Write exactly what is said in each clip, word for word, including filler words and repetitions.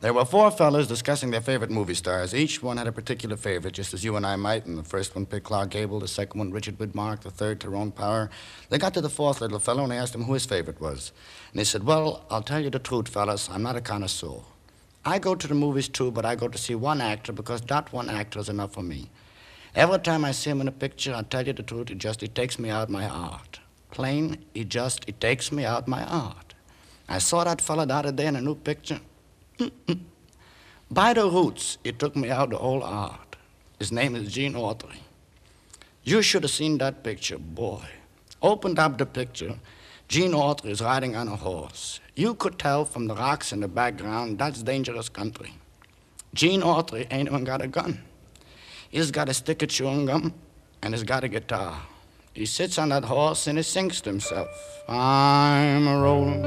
There were four fellas discussing their favorite movie stars. Each one had a particular favorite, just as you and I might. And the first one picked Clark Gable, the second one Richard Widmark, the third Tyrone Power. They got to the fourth little fellow and they asked him who his favorite was. And he said, well, I'll tell you the truth, fellas, I'm not a connoisseur. I go to the movies too, but I go to see one actor because that one actor is enough for me. Every time I see him in a picture, I'll tell you the truth, it just, it takes me out my art. Plain, it just, it takes me out my art. I saw that fella the other day in a new picture. Mm-mm. By the roots, it took me out the whole art. His name is Gene Autry. You should have seen that picture, boy. Opened up the picture, Gene Autry is riding on a horse. You could tell from the rocks in the background, that's dangerous country. Gene Autry ain't even got a gun. He's got a stick of chewing gum, and he's got a guitar. He sits on that horse and he sings to himself. I'm a rollin',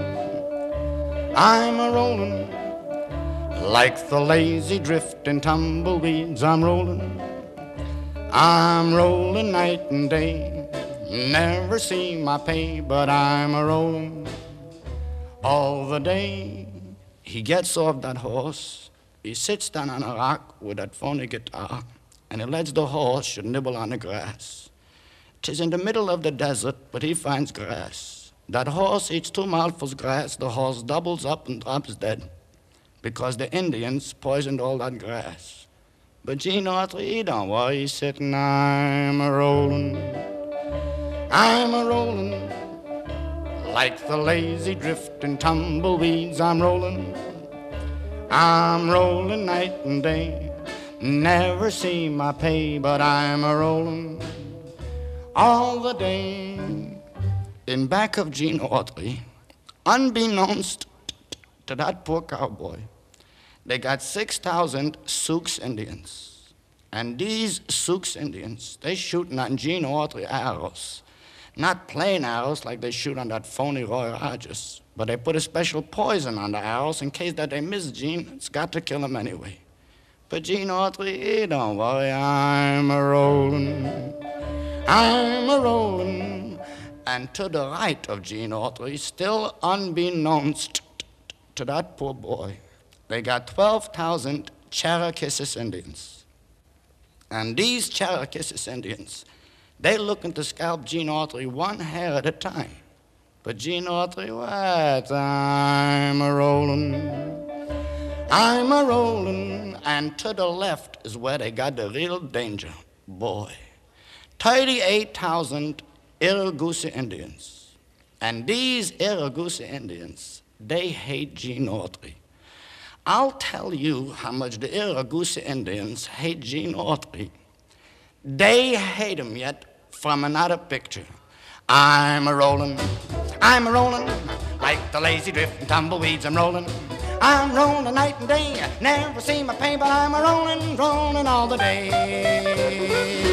I'm a rollin', like the lazy drifting tumbleweeds. I'm rollin', I'm rollin' night and day. Never see my pay, but I'm a rollin' all the day. He gets off that horse, he sits down on a rock with that phony guitar, and he lets the horse should nibble on the grass. 'Tis in the middle of the desert, but he finds grass. That horse eats two mouthfuls grass, the horse doubles up and drops dead, because the Indians poisoned all that grass. But Gene Autry, he don't worry, he's sitting, I'm a rollin', I'm a rollin', like the lazy drifting tumbleweeds. I'm rollin', I'm rollin' night and day. Never see my pay, but I'm a rollin' all the day. In back of Gene Autry, unbeknownst to that poor cowboy, they got six thousand Sioux Indians. And these Sioux Indians, they shooting on Gene Autry arrows. Not plain arrows like they shoot on that phony Roy Rogers, but they put a special poison on the arrows in case that they miss Gene. It's got to kill him anyway. But Gene Autry, he don't worry. I'm a rollin', I'm a rollin'. And to the right of Gene Autry, still unbeknownst to that poor boy, they got twelve thousand Cherokee Indians. And these Cherokee Indians, they looking to scalp Gene Autry one hair at a time. But Gene Autry, what? I'm a rollin', I'm a rollin'. And to the left is where they got the real danger, boy. thirty-eight thousand Iragoosa Indians. And these Iragoosa Indians, they hate Gene Autry. I'll tell you how much the Iragoosa Indians hate Gene Autry. They hate him yet from another picture. I'm a rollin', I'm a rollin', like the lazy drifting tumbleweeds. I'm rollin', I'm rollin' night and day. Never see my pay, but I'm a rollin', rollin' all the day.